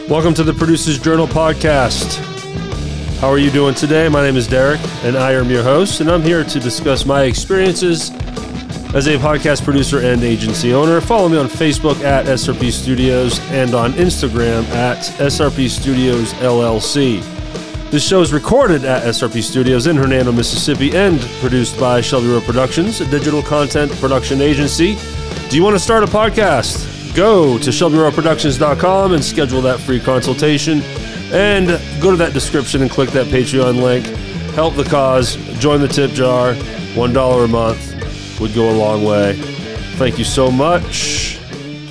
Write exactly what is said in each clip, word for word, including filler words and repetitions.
Welcome to the Producer's Journal podcast. How are you doing today? My name is Derek, and I am your host, and I'm here to discuss my experiences as a podcast producer and agency owner. Follow me on Facebook at S R P Studios and on Instagram at S R P Studios L L C. This show is recorded at S R P Studios in Hernando, Mississippi, and produced by Shelby Road Productions, a digital content production agency. Do you want to start a podcast? Go to shelby road productions dot com and schedule that free consultation. And go to that description and click that Patreon link. Help the cause. Join the tip jar. one dollar a month would go a long way. Thank you so much.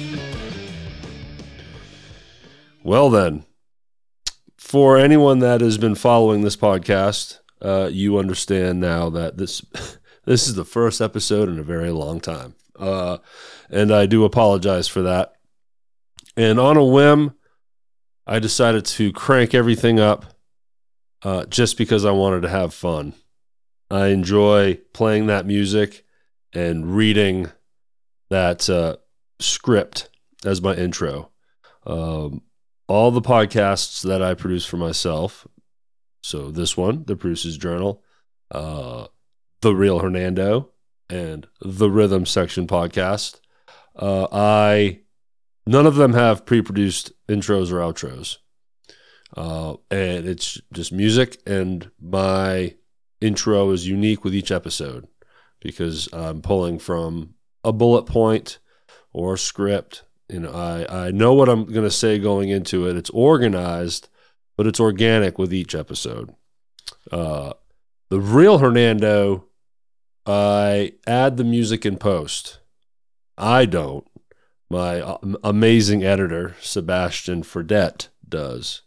Well then, for anyone that has been following this podcast, uh, you understand now that this this is the first episode in a very long time. Uh, and I do apologize for that. And on a whim, I decided to crank everything up uh, just because I wanted to have fun. I enjoy playing that music and reading that uh, script as my intro. Um, all the podcasts that I produce for myself, so this one, The Producer's Journal, uh, The Real Hernando, and the Rhythm Section podcast, uh, I none of them have pre-produced intros or outros, uh, and it's just music. And my intro is unique with each episode because I'm pulling from a bullet point or a script. You know, I I know what I'm going to say going into it. It's organized, but it's organic with each episode. Uh, the Real Hernando, I add the music in post. I don't. My amazing editor, Sebastian Fredette, does.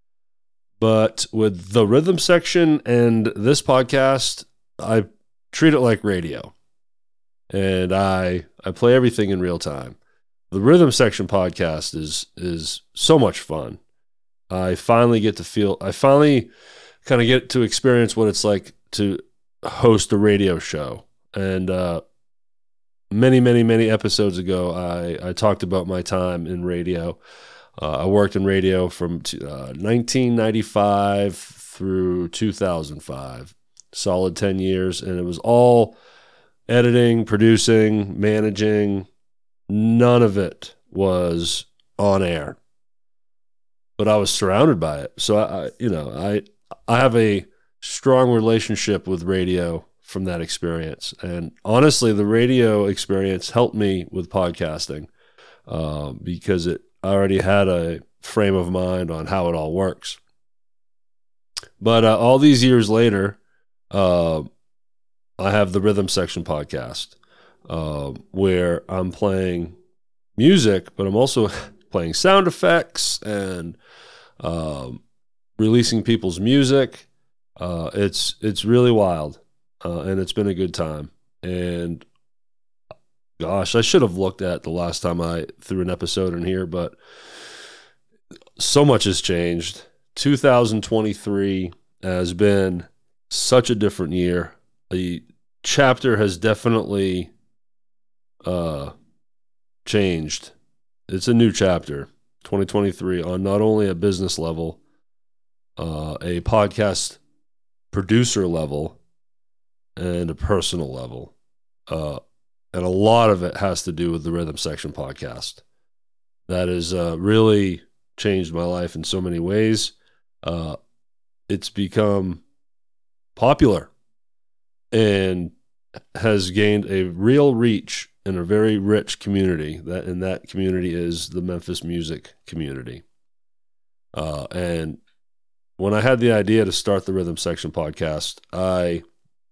But with the Rhythm Section and this podcast, I treat it like radio. And I I play everything in real time. The Rhythm Section podcast is is so much fun. I finally get to feel, I finally kind of get to experience what it's like to host a radio show. And uh, many, many, many episodes ago, I, I talked about my time in radio. Uh, I worked in radio from uh, nineteen ninety-five through two thousand five, solid ten years. And it was all editing, producing, managing. None of it was on air, but I was surrounded by it. So I, I you know, I, I have a strong relationship with radio from that experience. And honestly, the radio experience helped me with podcasting uh, because it I already had a frame of mind on how it all works. But uh, all these years later, uh, I have the Rhythm Section podcast uh, where I'm playing music, but I'm also playing sound effects and um, releasing people's music. Uh, it's it's really wild, uh, and it's been a good time. And gosh, I should have looked at the last time I threw an episode in here, but so much has changed. two thousand twenty-three has been such a different year. The chapter has definitely uh, changed. It's a new chapter, twenty twenty-three, on not only a business level, uh, a podcast producer level, and a personal level. Uh, and a lot of it has to do with the Rhythm Section podcast. That has uh, really changed my life in so many ways. Uh, it's become popular and has gained a real reach in a very rich community. That and that community is the Memphis music community. Uh, and when I had the idea to start the Rhythm Section podcast, I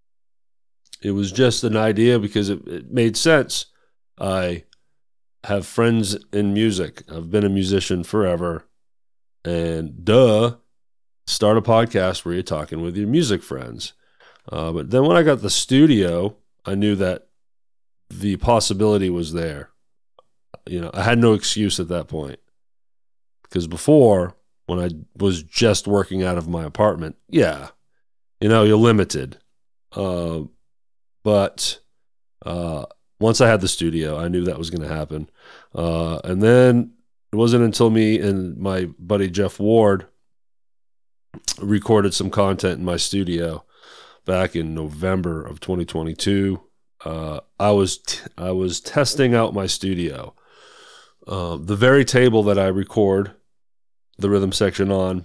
it was just an idea because it, it made sense. I have friends in music. I've been a musician forever. And duh, start a podcast where you're talking with your music friends. Uh, but then when I got the studio, I knew that the possibility was there. You know, I had no excuse at that point. Because before, when I was just working out of my apartment, yeah, you know, you're limited. Uh, but uh, once I had the studio, I knew that was going to happen. Uh, and then it wasn't until me and my buddy Jeff Ward recorded some content in my studio back in November of twenty twenty-two. Uh, I was t- I was testing out my studio. Uh, the very table that I record the rhythm section on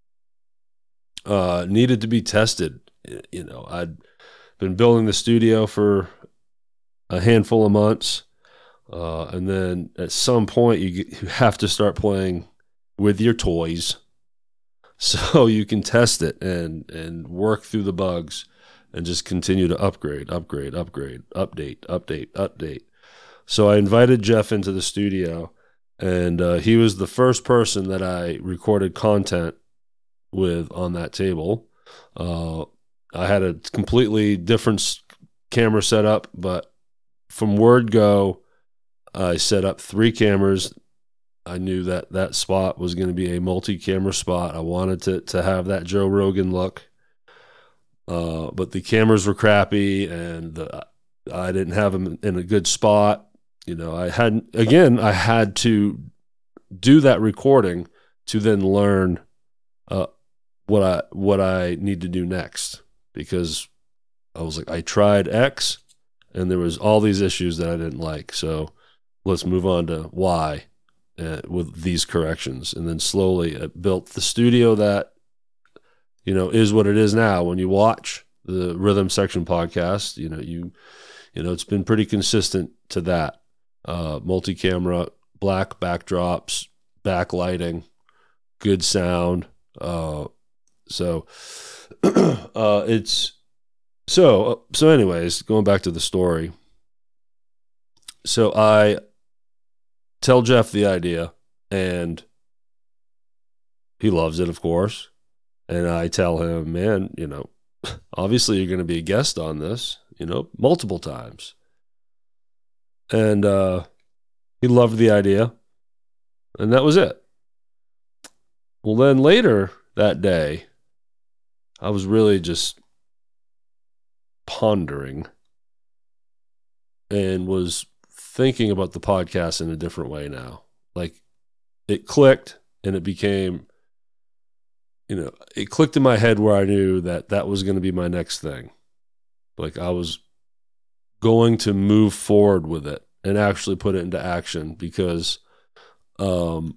uh, needed to be tested. You know, I'd been building the studio for a handful of months, uh, and then at some point you, get, you have to start playing with your toys so you can test it and and work through the bugs and just continue to upgrade, upgrade, upgrade, update, update, update. So I invited Jeff into the studio, and uh, he was the first person that I recorded content with on that table. Uh, I had a completely different camera setup, but from word go, I set up three cameras. I knew that that spot was going to be a multi-camera spot. I wanted to to have that Joe Rogan look. Uh, but the cameras were crappy, and the, I didn't have them in a good spot. You know, I had again, I had to do that recording to then learn uh, what I what I need to do next, because I was like, I tried X, and there was all these issues that I didn't like. So let's move on to Y uh, with these corrections, and then slowly I built the studio that, you know, is what it is now. When you watch the Rhythm Section podcast, you know, you, you know, it's been pretty consistent to that. Uh, multi-camera, black backdrops, backlighting, good sound. Uh, so, uh, it's, so, so anyways, going back to the story. So I tell Jeff the idea, and he loves it, of course. And I tell him, man, you know, obviously you're going to be a guest on this, you know, multiple times. And uh, he loved the idea. And that was it. Well, then later that day, I was really just pondering and was thinking about the podcast in a different way now. Like, it clicked, and it became, you know, it clicked in my head where I knew that that was going to be my next thing. Like, I was going to move forward with it and actually put it into action, because um,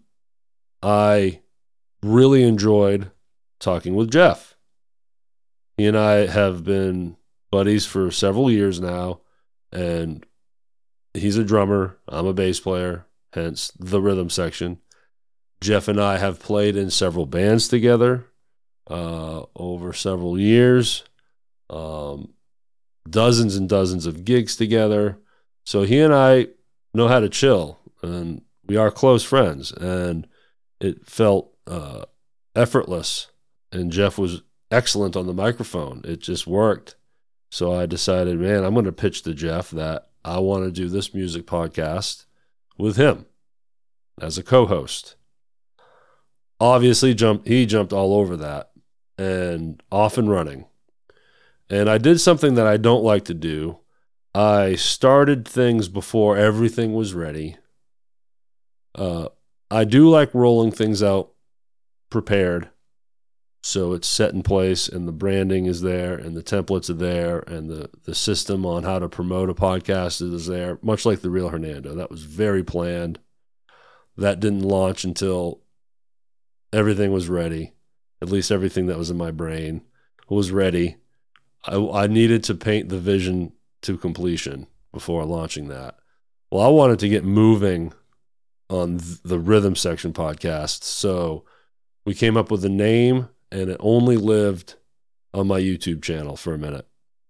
I really enjoyed talking with Jeff. He and I have been buddies for several years now, and he's a drummer. I'm a bass player, hence the Rhythm Section. Jeff and I have played in several bands together uh, over several years, um, dozens and dozens of gigs together. So he and I know how to chill, and we are close friends, and it felt uh, effortless. And Jeff was excellent on the microphone. It just worked. So I decided, man, I'm going to pitch to Jeff that I want to do this music podcast with him as a co-host. Obviously, jumped, he jumped all over that and off and running. And I did something that I don't like to do. I started things before everything was ready. Uh, I do like rolling things out prepared, so it's set in place and the branding is there and the templates are there and the, the system on how to promote a podcast is there, much like The Real Hernando. That was very planned. That didn't launch until everything was ready. At least everything that was in my brain was ready. I, I needed to paint the vision to completion before launching that. Well, I wanted to get moving on the Rhythm Section podcast, so we came up with a name, and it only lived on my YouTube channel for a minute.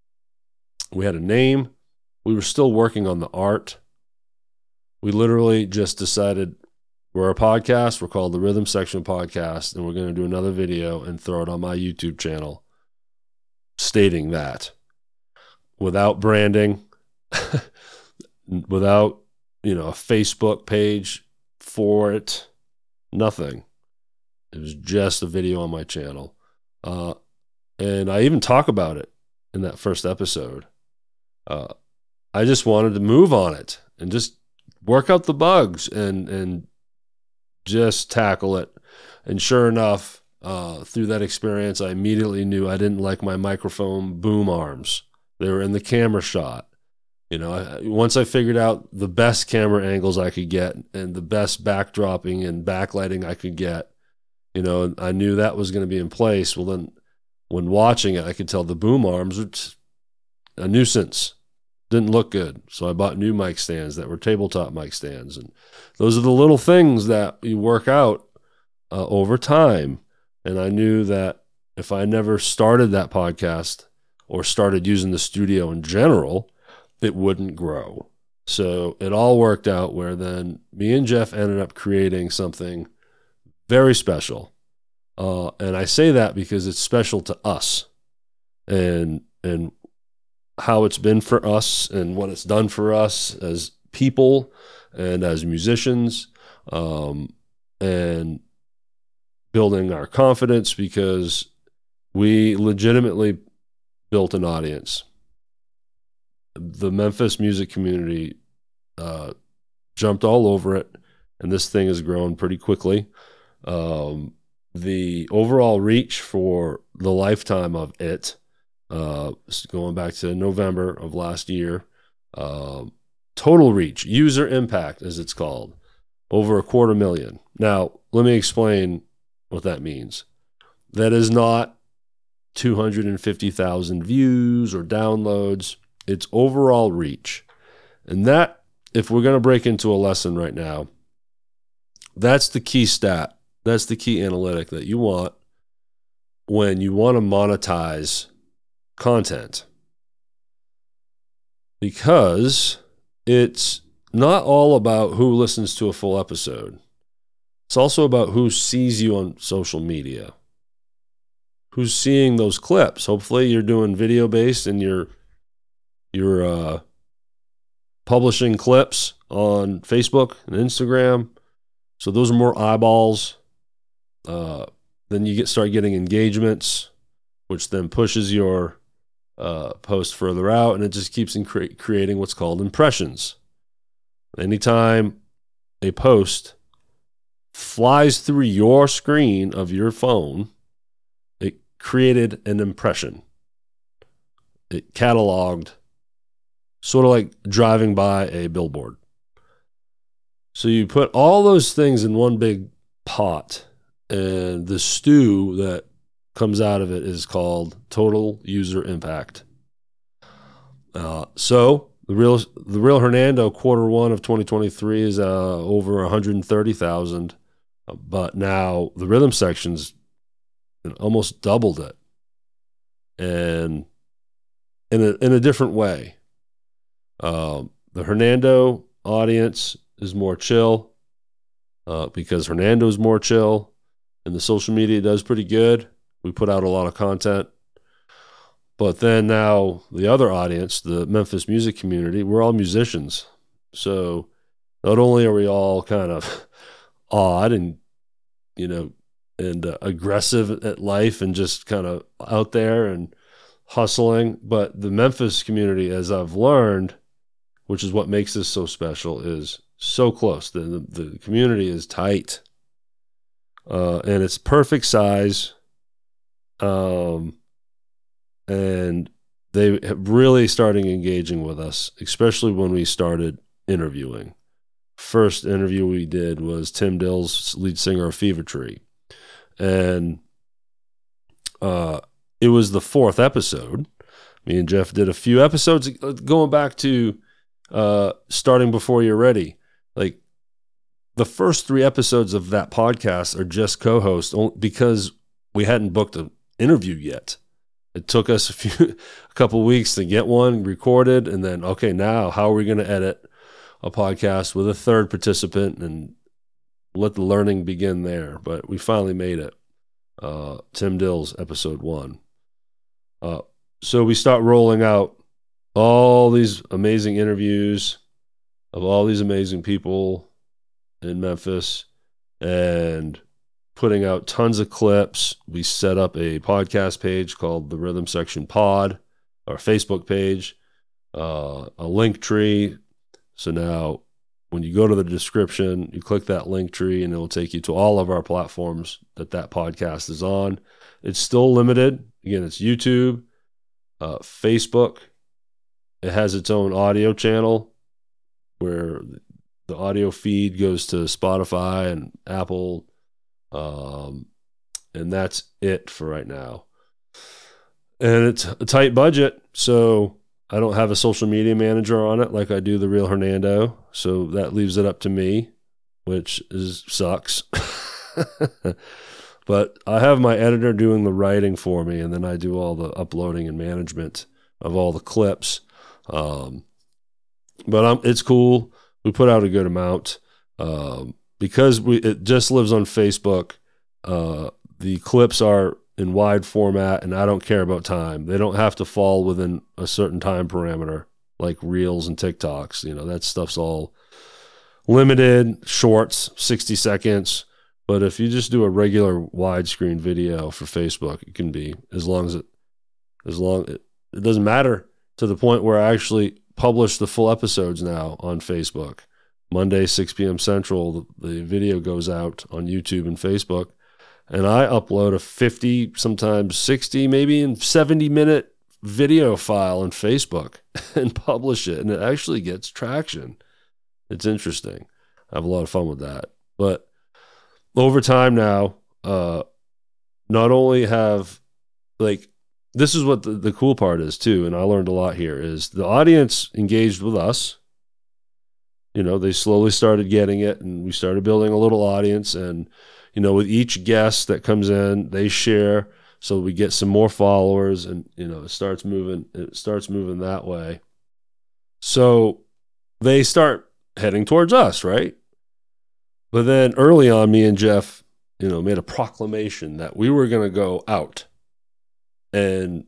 We had a name. We were still working on the art. We literally just decided we're a podcast. We're called the Rhythm Section Podcast, and we're going to do another video and throw it on my YouTube channel stating that, without branding, without, you know, a Facebook page for it, nothing. It was just a video on my channel. Uh, and I even talk about it in that first episode. Uh, I just wanted to move on it and just work out the bugs and, and just tackle it. And sure enough, uh, through that experience, I immediately knew I didn't like my microphone boom arms. They were in the camera shot. You know, I, once I figured out the best camera angles I could get and the best backdropping and backlighting I could get, you know, and I knew that was going to be in place. Well, then when watching it, I could tell the boom arms were t- a nuisance. Didn't look good. So I bought new mic stands that were tabletop mic stands. And those are the little things that you work out uh, over time. And I knew that if I never started that podcast or started using the studio in general, it wouldn't grow. So it all worked out where then me and Jeff ended up creating something very special. Uh, and I say that because it's special to us and, and how it's been for us and what it's done for us as people and as musicians, um, and building our confidence because we legitimately built an audience. The Memphis music community uh, jumped all over it, and this thing has grown pretty quickly. Um, the overall reach for the lifetime of it, uh, going back to November of last year, uh, total reach, user impact as it's called, over a quarter million. Now, let me explain what that means. That is not two hundred fifty thousand views or downloads. It's overall reach. And that, if we're going to break into a lesson right now, that's the key stat. That's the key analytic that you want when you want to monetize content. Because it's not all about who listens to a full episode. It's also about who sees you on social media. Who's seeing those clips. Hopefully you're doing video-based and you're You're uh, publishing clips on Facebook and Instagram. So those are more eyeballs. Uh, then you get start getting engagements, which then pushes your uh, post further out, and it just keeps in cre- creating what's called impressions. Anytime a post flies through your screen of your phone, it created an impression. It cataloged, sort of like driving by a billboard. So you put all those things in one big pot, and the stew that comes out of it is called total user impact. Uh, so the real the real Hernando quarter one of twenty twenty-three is uh, over one hundred thirty thousand, but now the rhythm section's almost doubled it, and in a in a different way. Um, the Hernando audience is more chill uh, because Hernando's more chill, and the social media does pretty good. We put out a lot of content. But then now the other audience, the Memphis music community, we're all musicians. So not only are we all kind of odd and, you know, and uh, aggressive at life and just kind of out there and hustling, but the Memphis community, as I've learned, which is what makes this so special, is so close. The, the, the community is tight. Uh, and it's perfect size. Um, and they have really started engaging with us, especially when we started interviewing. First interview we did was Tim Dills, lead singer of Fever Tree. And uh, it was the fourth episode. Me and Jeff did a few episodes going back to uh, Starting Before You're Ready. Like, the first three episodes of that podcast are just co-hosts because we hadn't booked an interview yet. It took us a few, a couple weeks to get one recorded, and then, okay, now how are we going to edit a podcast with a third participant and let the learning begin there? But we finally made it. Uh, Tim Dills, episode one. Uh, so we start rolling out all these amazing interviews of all these amazing people in Memphis and putting out tons of clips. We set up a podcast page called the Rhythm Section Pod, our Facebook page, uh, a link tree. So now when you go to the description, you click that link tree and it will take you to all of our platforms that that podcast is on. It's still limited. Again, it's YouTube, uh, Facebook. It has its own audio channel where the audio feed goes to Spotify and Apple. Um, and that's it for right now. And it's a tight budget, so I don't have a social media manager on it like I do the Real Hernando. So that leaves it up to me, which is sucks. But I have my editor doing the writing for me, and then I do all the uploading and management of all the clips. Um, but I'm, it's cool. We put out a good amount. Um, because we it just lives on Facebook, uh, the clips are in wide format, and I don't care about time. They don't have to fall within a certain time parameter like Reels and TikToks. You know, that stuff's all limited, shorts, sixty seconds. But if you just do a regular widescreen video for Facebook, it can be as long as it, as long, it, it doesn't matter, to the point where I actually publish the full episodes now on Facebook. Monday, six p.m. Central, the, the video goes out on YouTube and Facebook. And I upload a fifty, sometimes sixty, maybe in seventy minute video file on Facebook and publish it. And it actually gets traction. It's interesting. I have a lot of fun with that. But over time now, uh, not only have, like, this is what the, the cool part is too, and I learned a lot here, is the audience engaged with us. You know, they slowly started getting it, and we started building a little audience. And you know, with each guest that comes in, they share, so we get some more followers, and you know, it starts moving. It starts moving that way. So they start heading towards us, right? But then early on, me and Jeff, you know, made a proclamation that we were going to go out and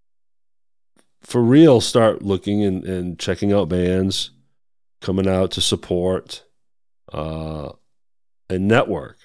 for real start looking and, and checking out bands, coming out to support, uh, and network.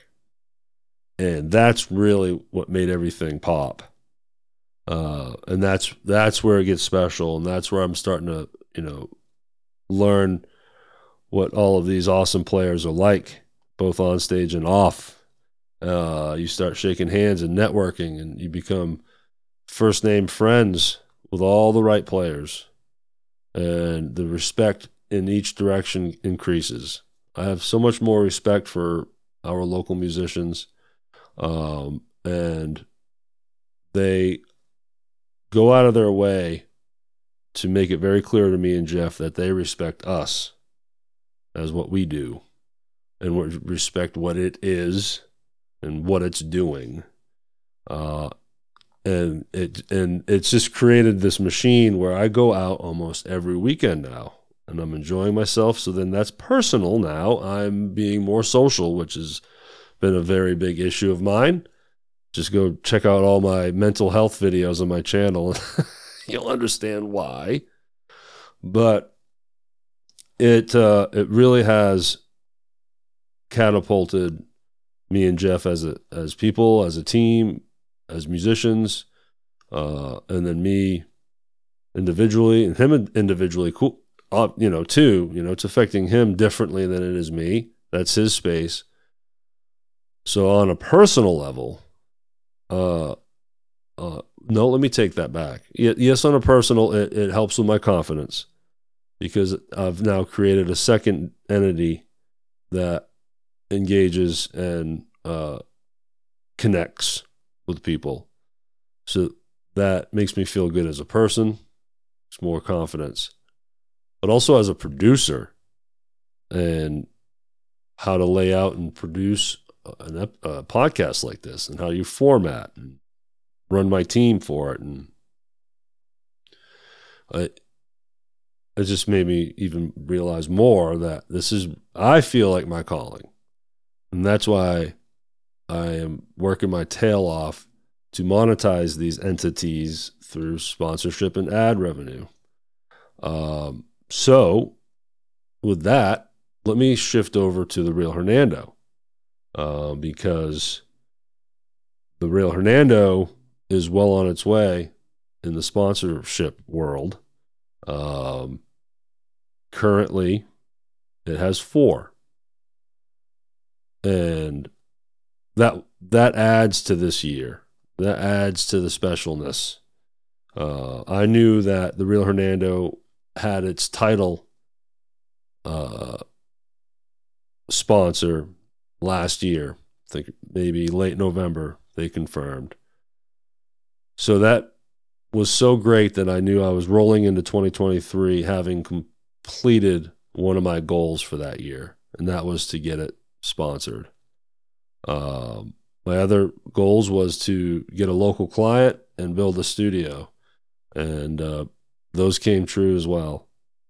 And that's really what made everything pop. Uh, and that's that's where it gets special, and that's where I'm starting to, you know, learn what all of these awesome players are like, both on stage and off. Uh, you start shaking hands and networking, and you become first name friends with all the right players, and the respect in each direction increases. I have so much more respect for our local musicians, um, and they go out of their way to make it very clear to me and Jeff that they respect us as what we do, and respect what it is and what it's doing. Uh, and it and it's just created this machine where I go out almost every weekend now, and I'm enjoying myself. So then that's personal now. I'm being more social, which has been a very big issue of mine. Just go check out all my mental health videos on my channel. You'll understand why. But it uh, it really has catapulted me and Jeff as a as people, as a team, as musicians, uh, and then me individually and him individually. Cool, uh, you know, too. You know, it's affecting him differently than it is me. That's his space. So on a personal level, uh, uh, no, let me take that back. Yes, on a personal, it, it helps with my confidence, because I've now created a second entity that engages and uh, connects with people. So that makes me feel good as a person. It's more confidence. But also as a producer, and how to lay out and produce an, a podcast like this, and how you format and run my team for it. And I, it just made me even realize more that this is, I feel like, my calling. And that's why I am working my tail off to monetize these entities through sponsorship and ad revenue. Um, so with that, let me shift over to the Real Hernando, uh, because the Real Hernando is well on its way in the sponsorship world. Um, currently, It has four. And that that adds to this year. That adds to the specialness. Uh, I knew that the Real Hernando had its title uh, sponsor last year. I think maybe late November they confirmed. So that was so great that I knew I was rolling into twenty twenty-three having completed one of my goals for that year, and that was to get it sponsored. Um, my other goals was to get a local client and build a studio, and uh, those came true as well.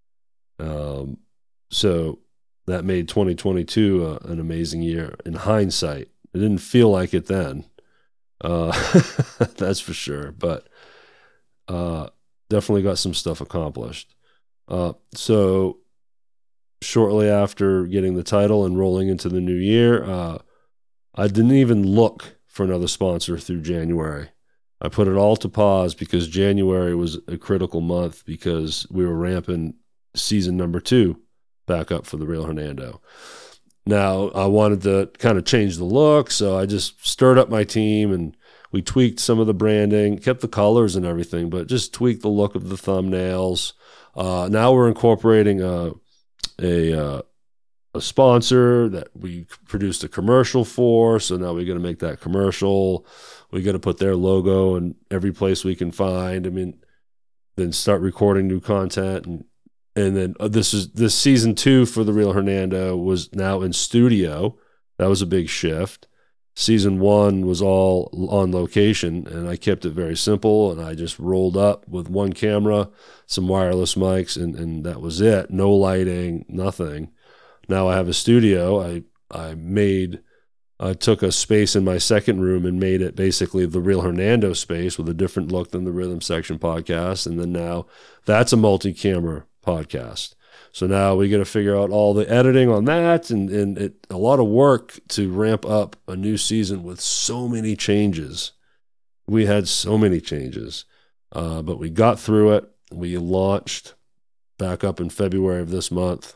Um, so that made twenty twenty-two uh, an amazing year in hindsight. It didn't feel like it then, uh, that's for sure, but uh, definitely got some stuff accomplished. Uh, so shortly after getting the title and rolling into the new year, uh, I didn't even look for another sponsor through January. I put it all to pause because January was a critical month because we were ramping season number two back up for the Real Hernando. Now, I wanted to kind of change the look, so I just stirred up my team and we tweaked some of the branding, kept the colors and everything, but just tweaked the look of the thumbnails. Uh, now we're incorporating a a, uh, a sponsor that we produced a commercial for, so now we're going to make that commercial. We got to put their logo in every place we can find. I mean, then start recording new content, and and then uh, this is this season two for the Real Hernando was now in studio. That was a big shift. Season one was all on location, and I kept it very simple, and I just rolled up with one camera, some wireless mics, and, and that was it. No lighting, nothing. Now I have a studio. I I made, I took a space in my second room and made it basically the Real Hernando space with a different look than the Rhythm Section podcast, and then now that's a multi-camera podcast. So now we got to figure out all the editing on that, and, and it, a lot of work to ramp up a new season with so many changes. We had so many changes, uh, but we got through it. We launched back up in February of this month.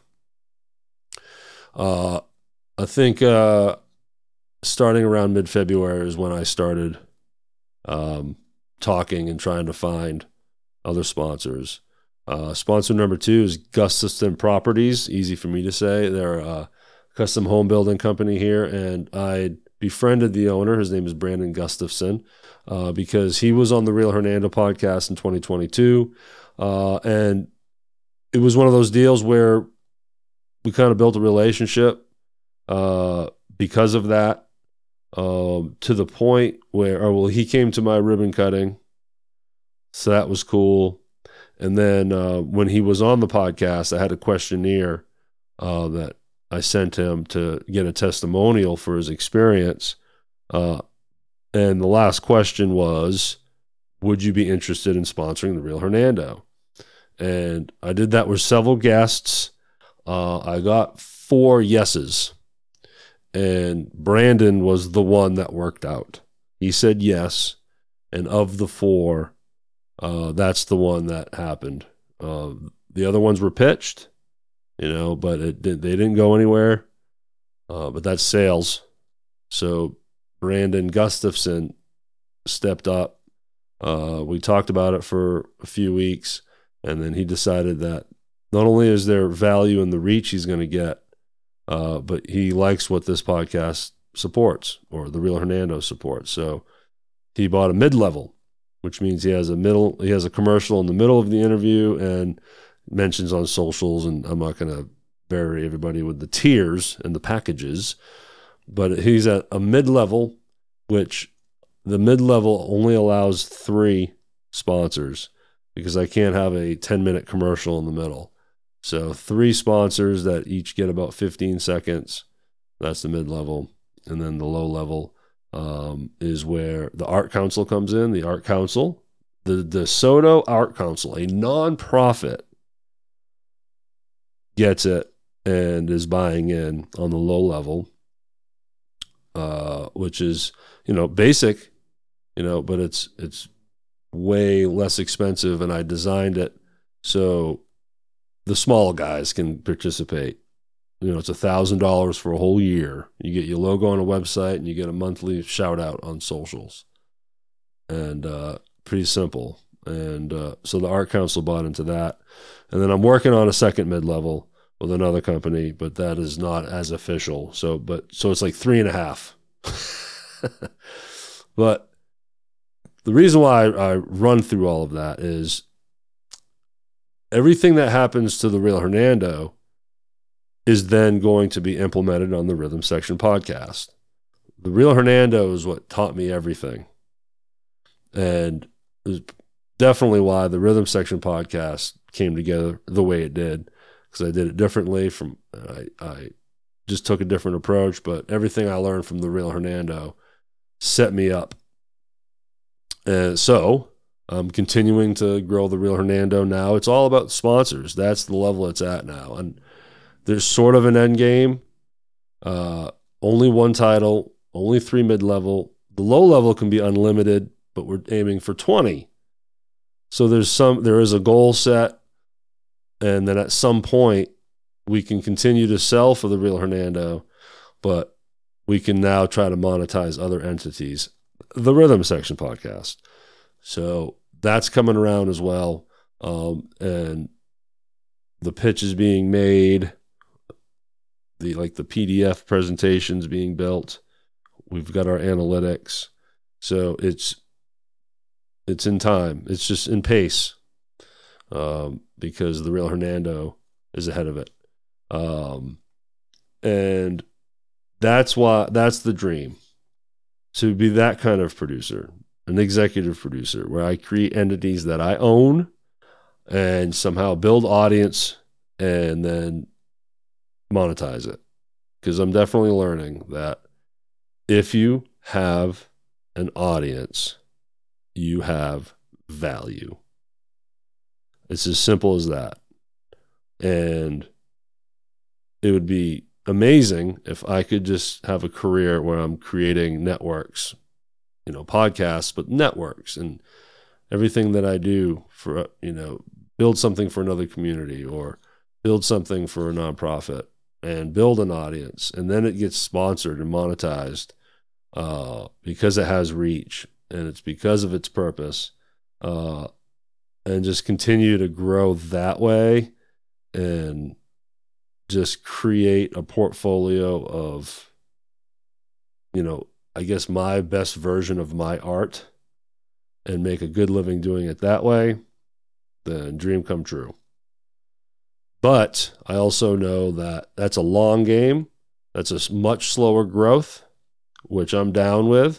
Uh, I think uh, starting around mid-February is when I started um, talking and trying to find other sponsors. Uh, sponsor number two is Gustafson Properties. Easy for me to say. They're a custom home building company here, and I befriended the owner. His name is Brandon Gustafson uh, because he was on the Real Hernando podcast in twenty twenty-two, uh, and it was one of those deals where we kind of built a relationship uh, because of that, um, to the point where, or well, he came to my ribbon cutting, so that was cool. And then uh, when he was on the podcast, I had a questionnaire uh, that I sent him to get a testimonial for his experience. Uh, and the last question was, would you be interested in sponsoring the Real Hernando? And I did that with several guests. Uh, I got four yeses. And Brandon was the one that worked out. He said yes. And of the four, Uh, that's the one that happened. Uh, the other ones were pitched, you know, but it did, they didn't go anywhere. Uh, but that's sales. So Brandon Gustafson stepped up. Uh, we talked about it for a few weeks, and then he decided that not only is there value in the reach he's going to get, uh, but he likes what this podcast supports, or the Real Hernando supports. So he bought a mid-level, which means he has a middle, he has a commercial in the middle of the interview and mentions on socials, and I'm not going to bury everybody with the tiers and the packages, but he's at a mid-level, which the mid-level only allows three sponsors because I can't have a ten-minute commercial in the middle. So three sponsors that each get about fifteen seconds. That's the mid-level. And then the low-level Um, is where the Art Council comes in. The Art Council, the DeSoto Art Council, a nonprofit, gets it and is buying in on the low level, uh, which is, you know, basic, you know, but it's it's way less expensive, and I designed it so the small guys can participate. you know, it's a thousand dollars for a whole year. You get your logo on a website and you get a monthly shout out on socials. And uh, pretty simple. And uh, so the Art Council bought into that. And then I'm working on a second mid-level with another company, but that is not as official. So, but, so it's like three and a half. But the reason why I, I run through all of that is everything that happens to the Real Hernando is then going to be implemented on the Rhythm Section podcast. The Real Hernando is what taught me everything. And it was definitely why the Rhythm Section podcast came together the way it did, because I did it differently. From I, I just took a different approach, but everything I learned from the Real Hernando set me up. And so I'm continuing to grow the Real Hernando now. It's all about sponsors. That's the level it's at now. And there's sort of an end game. Uh, only one title, only three mid-level. The low level can be unlimited, but we're aiming for twenty. So there's some, there is a goal set. And then at some point we can continue to sell for the Real Hernando, but we can now try to monetize other entities. The Rhythm Section podcast. So that's coming around as well. Um, and the pitch is being made. The, like the P D F presentations being built. We've got our analytics. So it's, it's in time. It's just in pace. Um, because the Real Hernando is ahead of it. Um, and that's why, that's the dream. To be that kind of producer, an executive producer, where I create entities that I own and somehow build audience and then monetize it. Because I'm definitely learning that if you have an audience, you have value. It's as simple as that. And it would be amazing if I could just have a career where I'm creating networks, you know, podcasts, but networks, and everything that I do for, you know, build something for another community or build something for a nonprofit and build an audience. And then it gets sponsored and monetized uh, because it has reach and it's because of its purpose, uh, and just continue to grow that way and just create a portfolio of, you know, I guess my best version of my art and make a good living doing it that way, then dream come true. But I also know that that's a long game. That's a much slower growth, which I'm down with.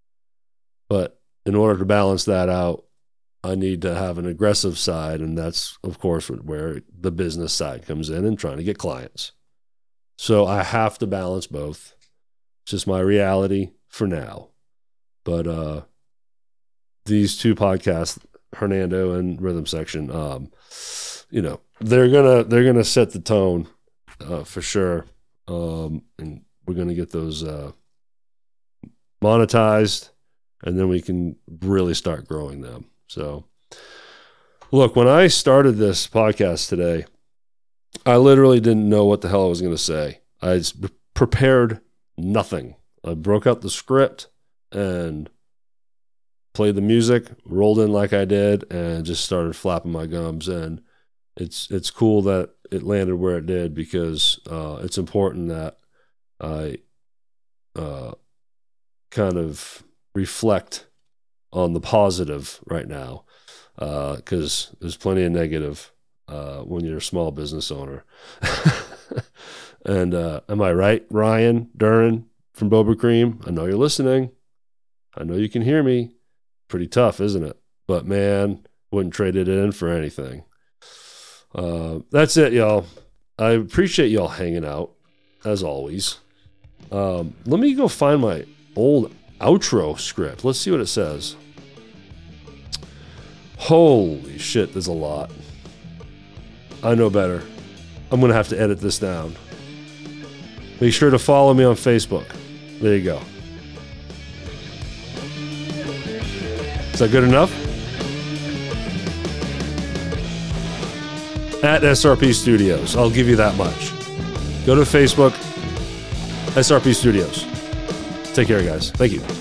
But in order to balance that out, I need to have an aggressive side, and that's, of course, where the business side comes in and trying to get clients. So I have to balance both. It's just my reality for now. But uh, these two podcasts, Hernando and Rhythm Section, um, you know, they're gonna they're gonna set the tone uh, for sure, um, and we're gonna get those uh, monetized, and then we can really start growing them. So, look, when I started this podcast today, I literally didn't know what the hell I was going to say. I prepared nothing. I broke out the script and played the music, rolled in like I did, and just started flapping my gums. And it's it's cool that it landed where it did, because uh, it's important that I uh, kind of reflect on the positive right now, because uh, there's plenty of negative uh, when you're a small business owner. And uh, am I right, Ryan Duran from Boba Cream? I know you're listening. I know you can hear me. Pretty tough, isn't it? But man, wouldn't trade it in for anything. Uh, that's it, y'all. I appreciate y'all hanging out, as always. Um, let me go find my old outro script. Let's see what it says. Holy shit, there's a lot. I know better. I'm going to have to edit this down. Make sure to follow me on Facebook. There you go. Is that good enough? At S R P Studios. I'll give you that much. Go to Facebook, S R P Studios. Take care, guys. Thank you.